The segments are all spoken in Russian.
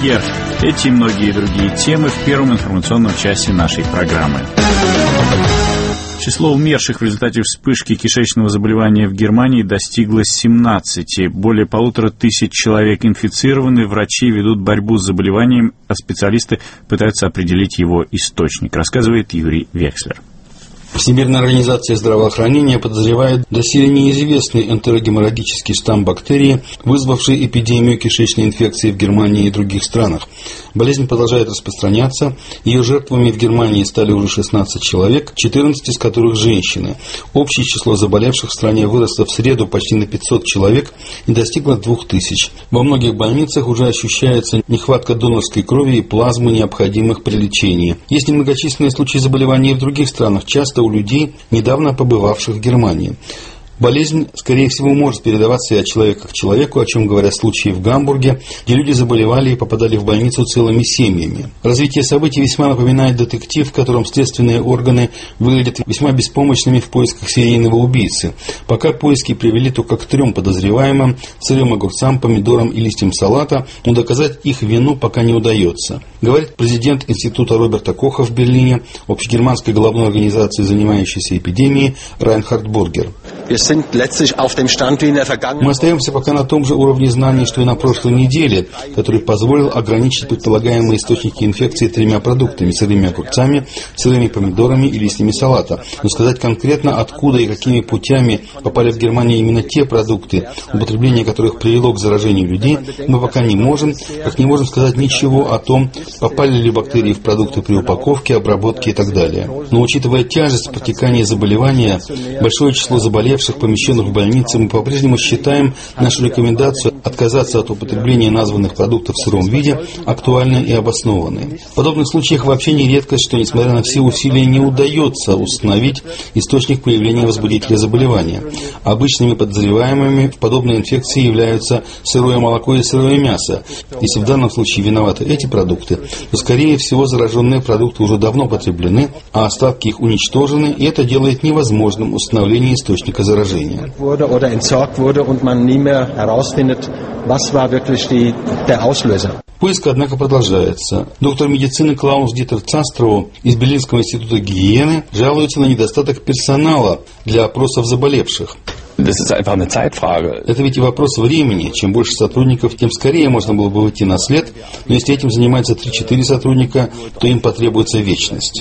премьер. Эти и многие другие темы в первом информационном часе нашей программы. Число умерших в результате вспышки кишечного заболевания в Германии достигло 17. Более 1500 человек инфицированы. Врачи ведут борьбу с заболеванием, а специалисты пытаются определить его источник, рассказывает Юрий Векслер. Всемирная организация здравоохранения подозревает доселе неизвестный энтерогеморрагический штамм бактерии, вызвавший эпидемию кишечной инфекции в Германии и других странах. Болезнь продолжает распространяться. Ее жертвами в Германии стали уже 16 человек, 14 из которых женщины. Общее число заболевших в стране выросло в среду почти на 500 человек и достигло 2000. Во многих больницах уже ощущается нехватка донорской крови и плазмы, необходимых при лечении. Есть немногочисленные случаи заболеваний в других странах, часто у людей, недавно побывавших в Германии. Болезнь, скорее всего, может передаваться и от человека к человеку, о чем говорят случаи в Гамбурге, где люди заболевали и попадали в больницу целыми семьями. Развитие событий весьма напоминает детектив, в котором следственные органы выглядят весьма беспомощными в поисках серийного убийцы. Пока поиски привели только к 3 подозреваемым, сырым огурцам, помидорам и листьям салата, но доказать их вину пока не удается. Говорит президент Института Роберта Коха в Берлине, общегерманской головной организации, занимающейся эпидемией, Райнхард Бургер. Мы остаемся пока на том же уровне знаний, что и на прошлой неделе, который позволил ограничить предполагаемые источники инфекции 3 продуктами: сырыми огурцами, сырыми помидорами и листьями салата. Но сказать конкретно, откуда и какими путями попали в Германию именно те продукты, употребление которых привело к заражению людей, мы пока не можем, как не можем сказать ничего о том, попали ли бактерии в продукты при упаковке, обработке и так далее. Но учитывая тяжесть протекания заболевания, большое число заболевших, помещенных в больнице, мы по-прежнему считаем нашу рекомендацию отказаться от употребления названных продуктов в сыром виде актуальной и обоснованной. В подобных случаях вообще не редкость, что, несмотря на все усилия, не удается установить источник появления возбудителя заболевания. Обычными подозреваемыми в подобной инфекции являются сырое молоко и сырое мясо. Если в данном случае виноваты эти продукты, то, скорее всего, зараженные продукты уже давно потреблены, а остатки их уничтожены, и это делает невозможным установление источника заражения. Поиск, однако, продолжается. Доктор медицины Клаус-Дитер Цастроу из Берлинского института гигиены жалуется на недостаток персонала для опросов заболевших. Это ведь и вопрос времени. Чем больше сотрудников, тем скорее можно было бы выйти на след. Но если этим занимаются 3-4 сотрудника, то им потребуется вечность.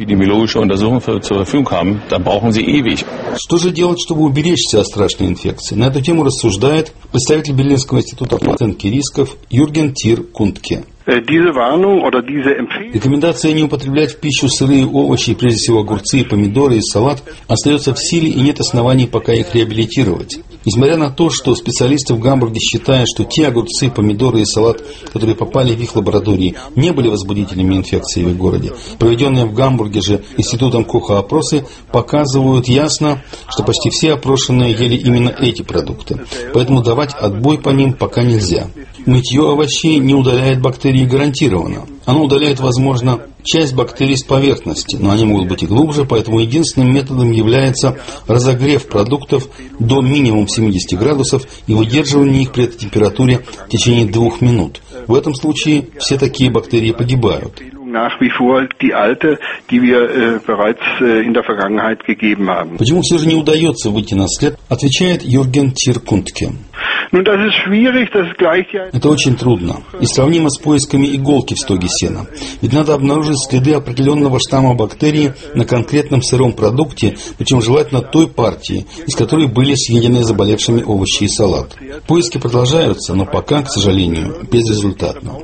Что же делать, чтобы уберечься от страшной инфекции? На эту тему рассуждает представитель Берлинского института по оценке рисков Юрген Тир Кундке. Рекомендация не употреблять в пищу сырые овощи, прежде всего огурцы, помидоры и салат, остается в силе, и нет оснований пока их реабилитировать. Несмотря на то, что специалисты в Гамбурге считают, что те огурцы, помидоры и салат, которые попали в их лаборатории, не были возбудителями инфекции в их городе, проведенные в Гамбурге же институтом Коха опросы показывают ясно, что почти все опрошенные ели именно эти продукты. Поэтому давать отбой по ним пока нельзя. Мытье овощей не удаляет бактерии гарантированно. Оно удаляет, возможно, часть бактерий с поверхности, но они могут быть и глубже, поэтому единственным методом является разогрев продуктов до минимум 70 градусов и выдерживание их при этой температуре в течение 2 минут. В этом случае все такие бактерии погибают. Почему все же не удается выйти на след, отвечает Юрген Тир Кундке. Это очень трудно и сравнимо с поисками иголки в стоге сена. Ведь надо обнаружить следы определенного штамма бактерии на конкретном сыром продукте, причем желательно той партии, из которой были съедены заболевшими овощи и салат. Поиски продолжаются, но пока, к сожалению, безрезультатно.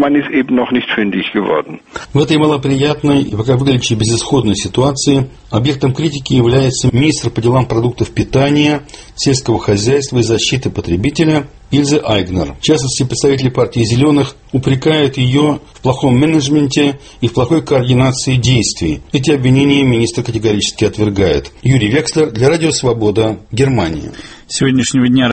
В этой малоприятной и пока выглядящей безысходной ситуации объектом критики является министр по делам продуктов питания, сельского хозяйства и защиты потребителя Ильзе Айгнер. В частности, представители партии «Зеленых» упрекают ее в плохом менеджменте и в плохой координации действий. Эти обвинения министр категорически отвергает. Юрий Векслер для Радио Свобода, Германия. Сегодняшнего дня